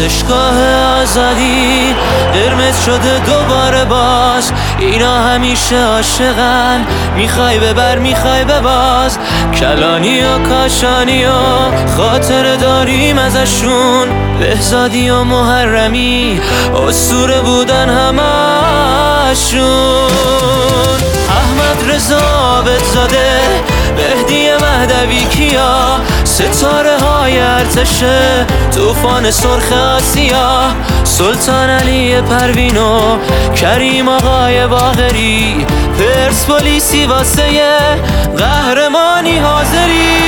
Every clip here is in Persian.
ورزشگاه آزادی قرمز شده دوباره باز. اینا همیشه عاشقن، میخوای ببر میخوای بباز. کلانی و کاشانی و خاطر داریم ازشون. بهزادی و محرمی اسطوره بودن همشون. احمد رضا بهزاده، مهدی مهدوی کیا، ستاره های ارتش طوفان سرخ آسیا، سلطان علی پروین و کریم آقای باقری، پرسپولیسی واسه قهرمانی حاضری.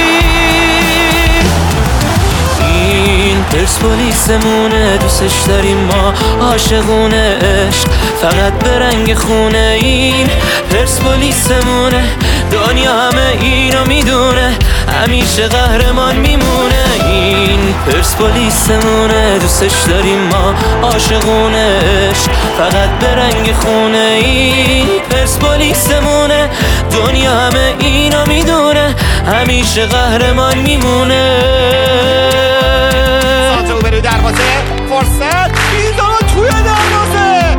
این پرسپولیسمونه، دوستش داریم ما، عاشقونه عشق فقط به رنگ خونه. این پرسپولیسمونه، دنیا همه اینو میدونه، همیشه قهرمان میمونه. این پرسپولیسمونه، دوستش داریم ما، عاشقونه عشق فقط به رنگ خونه. این پرسپولیسمونه، دنیا همه اینو میدونه، همیشه قهرمان میمونه. برو دروازه، فرصت ایزانا توی دروازه،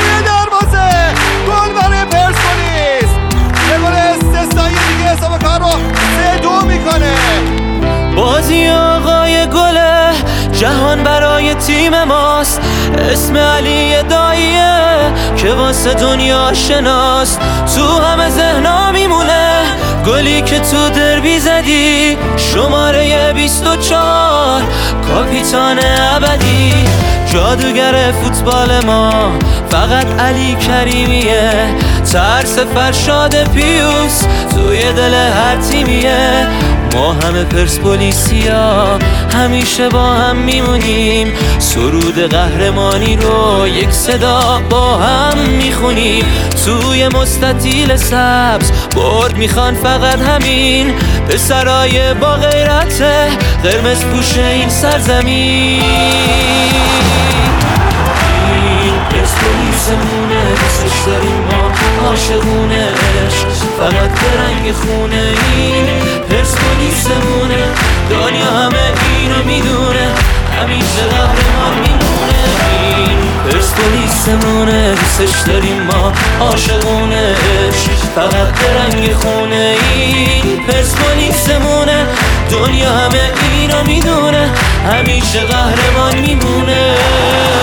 گل برای پرسپولیس. یه گل استثنایی دیگه حساب کار رو 3-2 میکنه. بازی آقای گله، جهان برای تیم ماست. اسم علی داییه که واسه دنیا شناست، تو همه ذهنا میمونه. گلی که تو دربی زدی، شماره 24، کاپیتان ابدی، جادوگر فوتبال ما فقط علی کریمیه. ترس فرشاد پیوس توی دل هر تیمیه. ما همه پرسپولیسیا همیشه با هم میمونیم، سرود قهرمانی رو یک صدا با هم میخونیم. توی مستطیل سبز برد میخوان فقط همین پسرای با غیرت قرمز پوش این سرزمین. این پرسپولیسمونه، دوستش داریم ما، عاشقونه عشق فقط به رنگ خونه. این پرسپولیسمونه، دنیا همه اینو میدونه، همیشه قهرمان میمونه. این پرسپولیسمونه، دوستش داریم ما، عاشقونه عشق فقط به رنگ خونه. این پرسپولیسمونه، دنیا همه اینو میدونه، همیشه قهرمان میمونه.